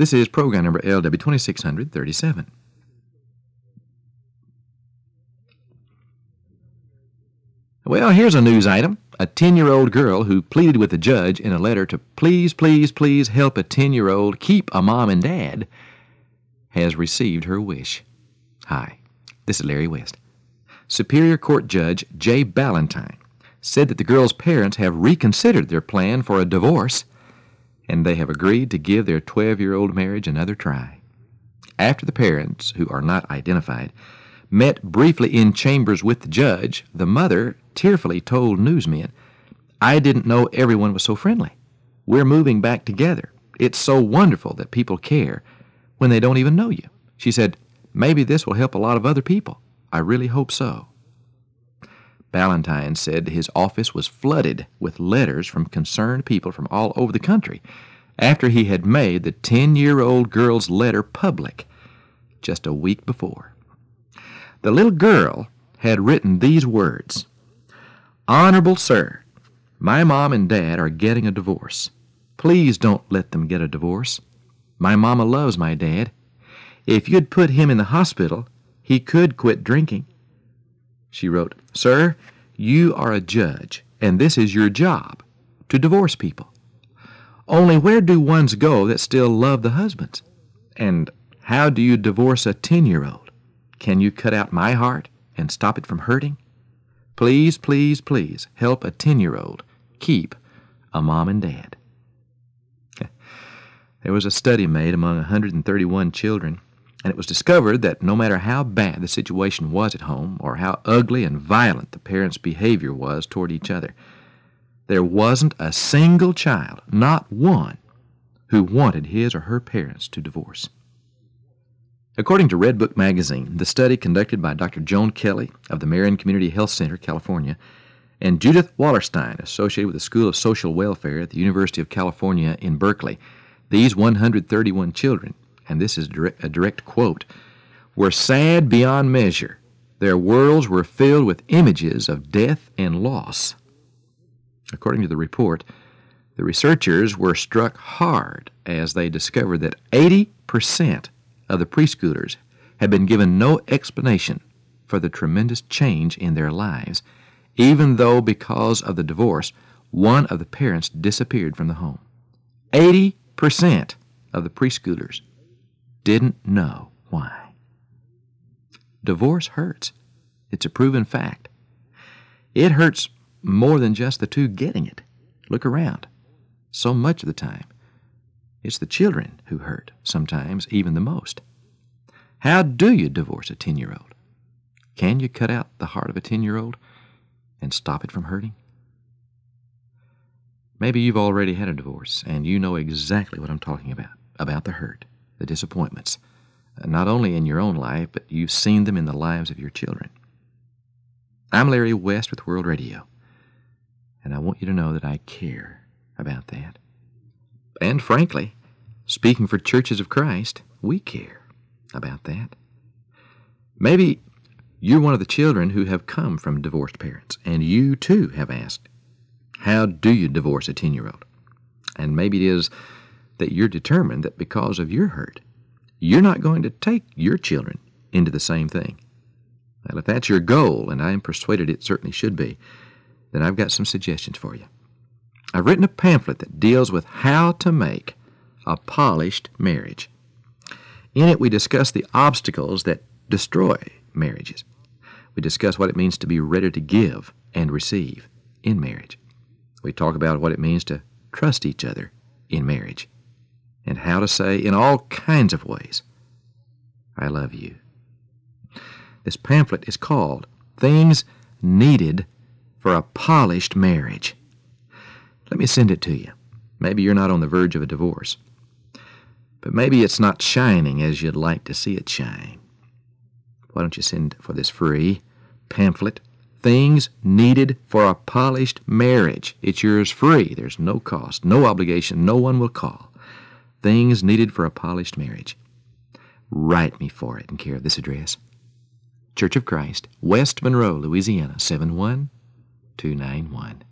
This is program number LW2637. Well, here's a news item. A 10-year-old girl who pleaded with the judge in a letter to please, please, please help a 10-year-old keep a mom and dad has received her wish. Hi, this is Larry West. Superior Court Judge Jay Ballantyne said that the girl's parents have reconsidered their plan for a divorce, and they have agreed to give their 12-year-old marriage another try. After the parents, who are not identified, met briefly in chambers with the judge, the mother tearfully told newsmen, "I didn't know everyone was so friendly. We're moving back together. It's so wonderful that people care when they don't even know you." She said, "Maybe this will help a lot of other people. I really hope so." Ballantyne said his office was flooded with letters from concerned people from all over the country after he had made the 10-year-old girl's letter public just a week before. The little girl had written these words: "Honorable Sir, my mom and dad are getting a divorce. Please don't let them get a divorce. My mama loves my dad. If you'd put him in the hospital, he could quit drinking." She wrote, "Sir, you are a judge, and this is your job, to divorce people. Only where do ones go that still love the husbands? And how do you divorce a 10-year-old? Can you cut out my heart and stop it from hurting? Please, please, please help a 10-year-old keep a mom and dad." There was a study made among 131 children, and it was discovered that no matter how bad the situation was at home or how ugly and violent the parents' behavior was toward each other, there wasn't a single child, not one, who wanted his or her parents to divorce. According to Red Book magazine, the study conducted by Dr. Joan Kelly of the Marion Community Health Center, California, and Judith Wallerstein, associated with the School of Social Welfare at the University of California in Berkeley, these 131 children, and this is a direct quote, were sad beyond measure. Their worlds were filled with images of death and loss. According to the report, the researchers were struck hard as they discovered that 80% of the preschoolers had been given no explanation for the tremendous change in their lives, even though because of the divorce, one of the parents disappeared from the home. 80% of the preschoolers didn't know why. Divorce hurts. It's a proven fact. It hurts more than just the two getting it. Look around. So much of the time, it's the children who hurt, sometimes even the most. How do you divorce a 10-year-old? Can you cut out the heart of a 10-year-old and stop it from hurting? Maybe you've already had a divorce, and you know exactly what I'm talking about the hurt, the disappointments, not only in your own life, but you've seen them in the lives of your children. I'm Larry West with World Radio, and I want you to know that I care about that. And frankly, speaking for Churches of Christ, we care about that. Maybe you're one of the children who have come from divorced parents, and you too have asked, how do you divorce a 10-year-old? And maybe it is that you're determined that because of your hurt, you're not going to take your children into the same thing. Well, if that's your goal, and I am persuaded it certainly should be, then I've got some suggestions for you. I've written a pamphlet that deals with how to make a polished marriage. In it, we discuss the obstacles that destroy marriages. We discuss what it means to be ready to give and receive in marriage. We talk about what it means to trust each other in marriage, and how to say in all kinds of ways, "I love you." This pamphlet is called Things Needed for a Polished Marriage. Let me send it to you. Maybe you're not on the verge of a divorce, but maybe it's not shining as you'd like to see it shine. Why don't you send for this free pamphlet, Things Needed for a Polished Marriage? It's yours free. There's no cost, no obligation. No one will call. Things Needed for a Polished Marriage. Write me for it in care of this address. Church of Christ, West Monroe, Louisiana, 71291.